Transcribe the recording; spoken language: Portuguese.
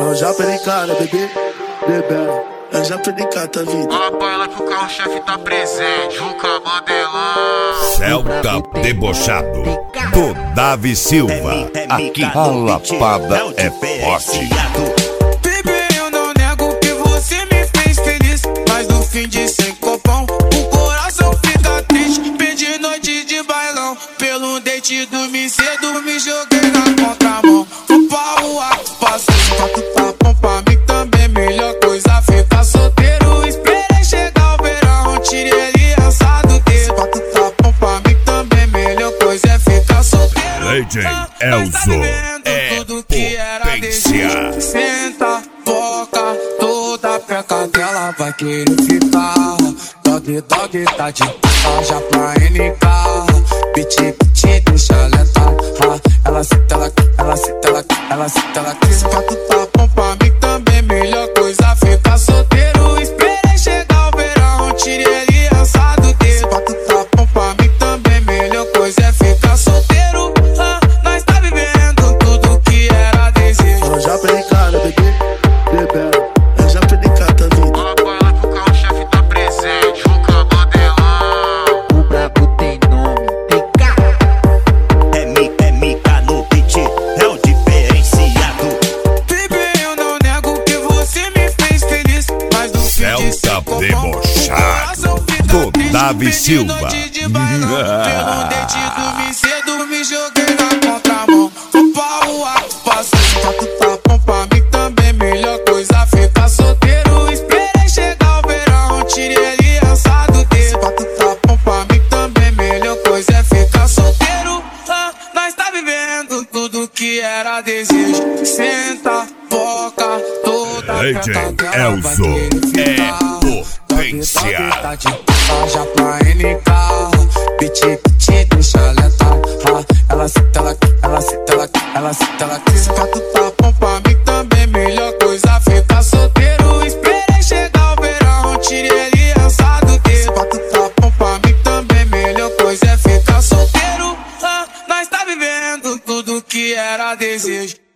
Eu já perdi cara, bebê, bebê. Eu já perdi cara, tá vida. Fala pra ela que o carro-chefe tá presente. Juca Mandelão. Celta debochado do Davi Silva. Aqui a lapada é forte. Bebê, eu não nego que você me fez feliz, mas no fim de sem copão o coração fica triste. Perdi noite de bailão, pelo date dormi cedo, me joguei na contramão. Fui pra rua, passei quatro tapão pra mim também. Melhor coisa ficar solteiro, esperei chegar o verão, tirei aliança do dedo. Quatro tapão pra mim também, melhor coisa é ficar solteiro. Lady Elzo é potência. Senta, foca, toda peca dela vai querer ficar. Dog, dog, tá de já pra NK. Piti, piti, deixa ela letar. Ela senta, ela senta, ela senta, ela quis. Quatro tapão pra mim também, melhor coisa ficar solteiro. Esperei chegar o verão, tirei aliança do dedo. Quatro tapão pra mim também, melhor coisa é ficar solteiro. Nós tá vivendo tudo que era desejo. Eu já perdi cara, bebê, bebê. Eu já perdi cara, tá vida. Fala pra ela que o carro-chefe tá presente. Juca Mandelão. O brabo tem nome, PK. É Mika no beat, é o diferenciado. Bebê, eu não nego que você me fez feliz, mas no fim de sem Celta copão, debochado o coração fica do triste. Davi Perdi Silva. noite de bailão, pelo dente dormi cedo, me joguei na contramão. Fui pra rua, passei quatro tapão pra mim também, melhor coisa ficar solteiro. Esperei chegar o verão, tirei aliança do dedo. Quatro tapão pra mim também, melhor coisa é ficar solteiro. Nós tá vivendo tudo que era desejo. Senta, foca, toda Lady peca dela vai Elzo querer é ficar. potência. Já pra NK, piti, piti, deixa ela letar. Ela senta, ela senta, ela senta, ela quis. Quatro tapão pra mim também, melhor coisa ficar solteiro. Esperei chegar o verão, tirei aliança do dedo. Quatro tapão pra mim também, melhor coisa é ficar solteiro. Nós tá vivendo tudo que era desejo.